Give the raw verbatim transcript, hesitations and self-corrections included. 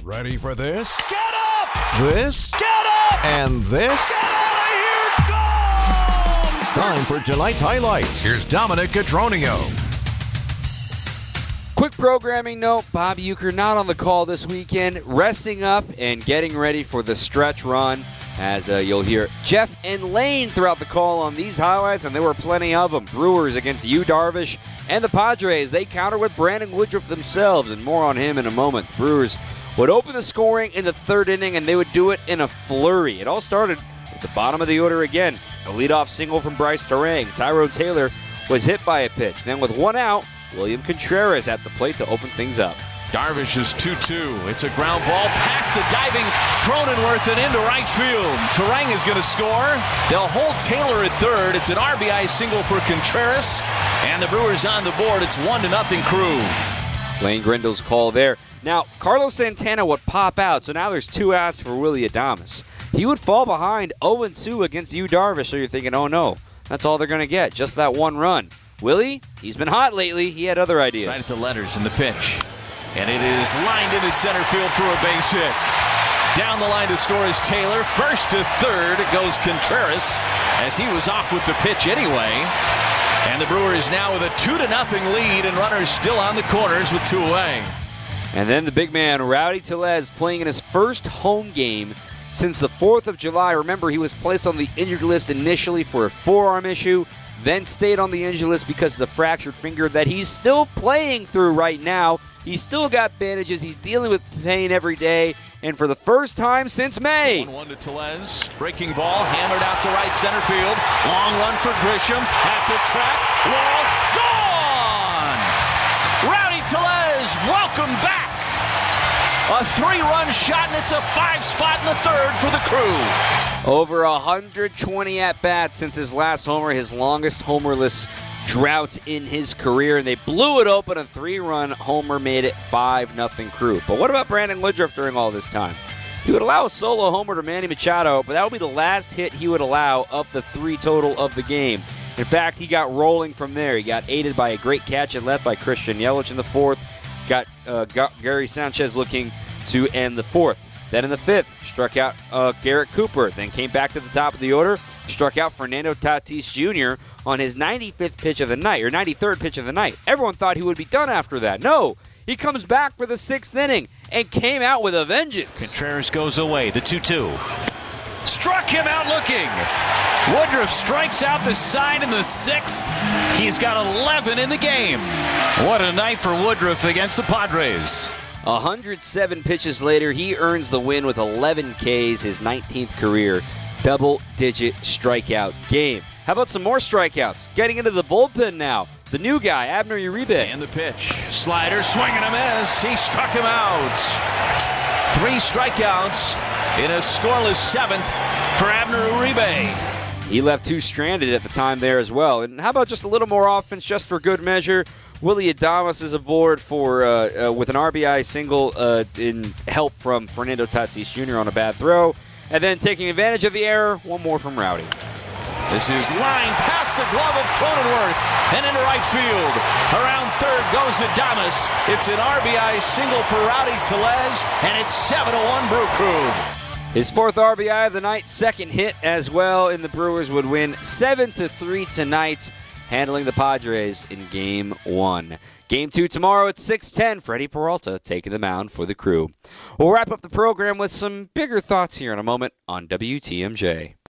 Ready for this? Get up! This? Get up! And this? Get out of here! Go! Time for tonight's highlights. Here's Dominic Cotroneo. Quick programming note, Bob Uecker not on the call this weekend, resting up and getting ready for the stretch run. As uh, you'll hear Jeff and Lane throughout the call on these highlights, and there were plenty of them. Brewers against Yu Darvish and the Padres. They counter with Brandon Woodruff themselves, and more on him in a moment. The Brewers would open the scoring in the third inning, and they would do it in a flurry. It all started at the bottom of the order again. A leadoff single from Bryce Turang. Tyrone Taylor was hit by a pitch. Then with one out, William Contreras at the plate to open things up. Darvish is two two. It's a ground ball past the diving Cronenworth and into right field. Turang is going to score. They'll hold Taylor at third. It's an R B I single for Contreras. And the Brewers on the board. It's one to nothing Crew. Lane Grindle's call there. Now, Carlos Santana would pop out, so now there's two outs for Willy Adames. He would fall behind oh two against Yu Darvish, so you're thinking, oh no, that's all they're going to get, just that one run. Willie, he's been hot lately. He had other ideas. Right at the letters in the pitch. And it is lined into center field for a base hit. Down the line to score is Taylor. First to third goes Contreras as he was off with the pitch anyway. And the Brewers now with a two to nothing lead and runners still on the corners with two away. And then the big man, Rowdy Tellez, playing in his first home game since the fourth of July. Remember, he was placed on the injured list initially for a forearm issue, then stayed on the injured list because of the fractured finger that he's still playing through right now. He's still got bandages. He's dealing with pain every day. And for the first time since May. one one to Tellez. Breaking ball, hammered out to right center field. Long run for Grisham. At the track. Wall. Gone! Rowdy Tellez, welcome back. A three-run shot, and it's a five-spot in the third for the Crew. Over one hundred twenty at-bats since his last homer, his longest homerless drought in his career, and they blew it open. A three-run homer made it five nothing Crew. But what about Brandon Woodruff during all this time? He would allow a solo homer to Manny Machado, but that would be the last hit he would allow of the three total of the game. In fact, he got rolling from there. He got aided by a great catch at left by Christian Yelich in the fourth. Got, uh, got Gary Sanchez looking to end the fourth. Then in the fifth, struck out uh, Garrett Cooper. Then came back to the top of the order, struck out Fernando Tatis Junior on his ninety-fifth pitch of the night, or ninety-third pitch of the night. Everyone thought he would be done after that. No, he comes back for the sixth inning and came out with a vengeance. Contreras goes away, the two two. Struck him out looking. Woodruff strikes out the side in the sixth. He's got eleven in the game. What a night for Woodruff against the Padres. one hundred seven pitches later, he earns the win with eleven Ks, his nineteenth career double-digit strikeout game. How about some more strikeouts? Getting into the bullpen now. The new guy, Abner Uribe. And the pitch. Slider, swing and a miss. He struck him out. Three strikeouts in a scoreless seventh for Abner Uribe. He left two stranded at the time there as well. And how about just a little more offense just for good measure? Willy Adames is aboard for uh, uh, with an R B I single uh, in help from Fernando Tatis Junior on a bad throw. And then taking advantage of the error, one more from Rowdy. This is line past the glove of Cronenworth and into right field. Around third goes Adames. It's an R B I single for Rowdy Tellez, and it's seven to one Brew Crew. His fourth R B I of the night, second hit as well, and the Brewers would win seven to three tonight, handling the Padres in Game one. Game two tomorrow at six ten. Freddie Peralta taking the mound for the Crew. We'll wrap up the program with some bigger thoughts here in a moment on W T M J.